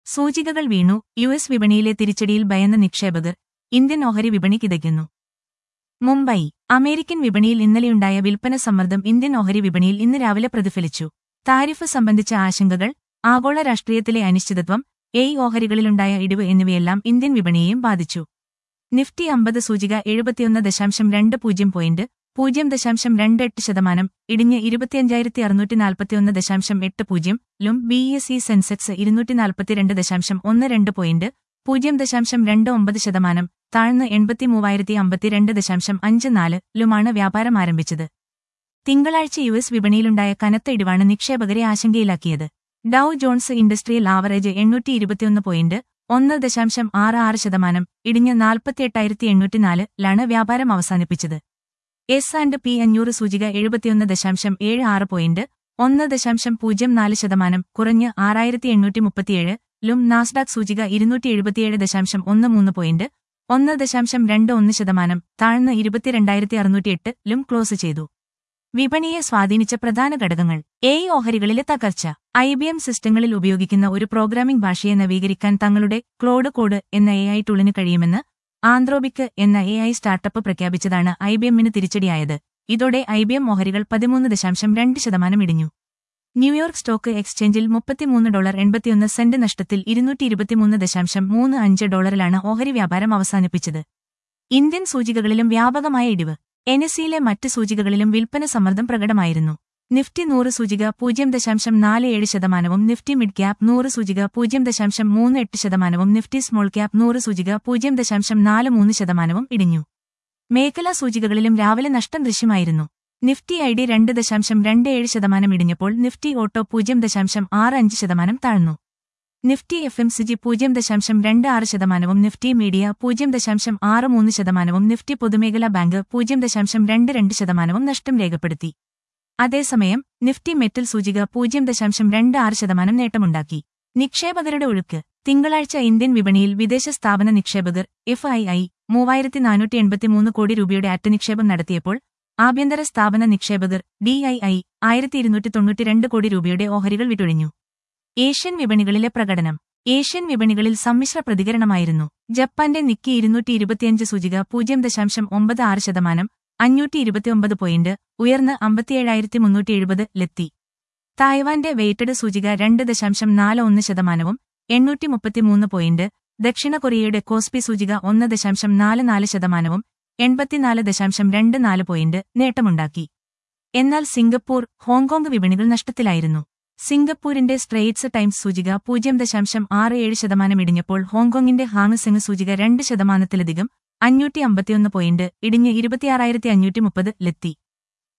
സൂചികകൾ വീണു. യുഎസ് വിപണിയിലെ തിരിച്ചടിയിൽ ഭയന്ന നിക്ഷേപകർ. ഇന്ത്യൻ ഓഹരി വിപണി കിതയ്ക്കുന്നു. മുംബൈ. അമേരിക്കൻ വിപണിയിൽ ഇന്നലെയുണ്ടായ വിൽപ്പന സമ്മർദ്ദം ഇന്ത്യൻ ഓഹരി വിപണിയിൽ ഇന്ന് രാവിലെ പ്രതിഫലിച്ചു. താരിഫ് സംബന്ധിച്ച ആശങ്കകൾ, ആഗോള രാഷ്ട്രീയത്തിലെ അനിശ്ചിതത്വം, ഓഹരികളിലുണ്ടായ ഇടിവ് എന്നിവയെല്ലാം ഇന്ത്യൻ വിപണിയെയും ബാധിച്ചു. നിഫ്റ്റി 50 സൂചിക 71.20 പോയിന്റ് 0.28%, ഇടിഞ്ഞ് 25,641.80 ലും. BSE സെൻസെക്സ് 242.12 പോയിന്റ് 0.29%, താഴ്ന്ന് 83,052.54 ലുമാണ് വ്യാപാരം ആരംഭിച്ചത്. തിങ്കളാഴ്ച യുഎസ് വിപണിയിലുണ്ടായ കനത്ത ഇടിവാണ് നിക്ഷേപകരെ ആശങ്കയിലാക്കിയത്. ഡൗ ജോൺസ് ഇൻഡസ്ട്രിയൽ ആവറേജ് 821.1.66%, ഇടിഞ്ഞ് 48,804 ലാണ് വ്യാപാരം അവസാനിപ്പിച്ചത്. S&P 500 സൂചിക 71.76 പോയിന്റ് 1.04%, കുറഞ്ഞ് 6,837 ലും. നാസ്ഡാക്ക് സൂചിക 277.13 പോയിന്റ് 1.21%, താഴ്ന്ന് 22,608 ലും ക്ലോസ് ചെയ്തു. വിപണിയെ സ്വാധീനിച്ച പ്രധാന ഘടകങ്ങൾ. ഓഹരികളിലെ തകർച്ച. IBM സിസ്റ്റങ്ങളിൽ ഉപയോഗിക്കുന്ന ഒരു പ്രോഗ്രാമിംഗ് ഭാഷയെ നവീകരിക്കാൻ തങ്ങളുടെ ക്ലോഡ് കോഡ് എന്ന AI ടൂളിന് കഴിയുമെന്ന് ആന്ത്രോപിക് എന്ന AI സ്റ്റാർട്ടപ്പ് പ്രഖ്യാപിച്ചതാണ് IBMന് തിരിച്ചടിയായത്. ഇതോടെ IBM ഓഹരികൾ 13.2% ഇടിഞ്ഞു. ന്യൂയോർക്ക് സ്റ്റോക്ക് എക്സ്ചേഞ്ചിൽ $33.81 നഷ്ടത്തിൽ $223.35 ഓഹരി വ്യാപാരം അവസാനിപ്പിച്ചത്. ഇന്ത്യൻ സൂചികകളിലും വ്യാപകമായ ഇടിവ്. NSEയിലെ മറ്റ് സൂചികകളിലും വിൽപ്പന സമ്മർദ്ദം പ്രകടമായിരുന്നു. നിഫ്റ്റി 100 സൂചിക 0.47%, നിഫ്റ്റി മിഡ് ക്യാപ് 100 സൂചിക 0.38%, നിഫ്റ്റി സ്മോൾ ക്യാപ് 100 സൂചിക 0.43% ഇടിഞ്ഞു. മേഖലാ സൂചികകളിലും രാവിലെ നഷ്ടം ദൃശ്യമായിരുന്നു. നിഫ്റ്റി ID 2.27% ഇടിഞ്ഞപ്പോൾ നിഫ്റ്റി ഓട്ടോ 0.65% താഴ്ന്നു. Nifty FMCG 0.26%, Nifty media 0.63%, Nifty പൊതുമേഖലാ ബാങ്ക് 0.22% നഷ്ടം രേഖപ്പെടുത്തി. അതേസമയം നിഫ്റ്റി മെറ്റൽ സൂചിക 0.26% നേട്ടമുണ്ടാക്കി. നിക്ഷേപകരുടെ ഒഴുക്ക്. തിങ്കളാഴ്ച ഇന്ത്യൻ വിപണിയിൽ വിദേശ സ്ഥാപന നിക്ഷേപകർ FII 3,483 കോടി രൂപയുടെ അറ്റ നിക്ഷേപം നടത്തിയപ്പോൾ ആഭ്യന്തര സ്ഥാപന നിക്ഷേപകർ DII 1,292 കോടി രൂപയുടെ ഓഹരികൾ വിട്ടൊഴിഞ്ഞു. ഏഷ്യൻ വിപണികളിലെ പ്രകടനം. ഏഷ്യൻ വിപണികളിൽ സമ്മിശ്ര പ്രതികരണമായിരുന്നു. ജപ്പാന്റെ നിക്കി 225 സൂചിക 0.96%, 529 പോയിന്റ് ഉയർന്ന് 57,370 ലെത്തി. തായ്വാന്റെ വെയ്റ്റഡ് സൂചിക 2.41%, 833 പോയിന്റ്. ദക്ഷിണ കൊറിയയുടെ കോസ്പി സൂചിക 1.44%, 84.24 പോയിന്റ് നേട്ടമുണ്ടാക്കി. എന്നാൽ സിംഗപ്പൂർ, ഹോങ്കോങ് വിപണികൾ നഷ്ടത്തിലായിരുന്നു. സിംഗപ്പൂരിന്റെ സ്ട്രെയിറ്റ്സ് ടൈംസ് സൂചിക 0.67% ഇടിഞ്ഞപ്പോൾ ഹോങ്കോങ്ങിന്റെ ഹാങ് സെങ് സൂചിക 2%-ലധികം 551 പോയിന്റ് ഇടിഞ്ഞ് 26,530 ലെത്തി.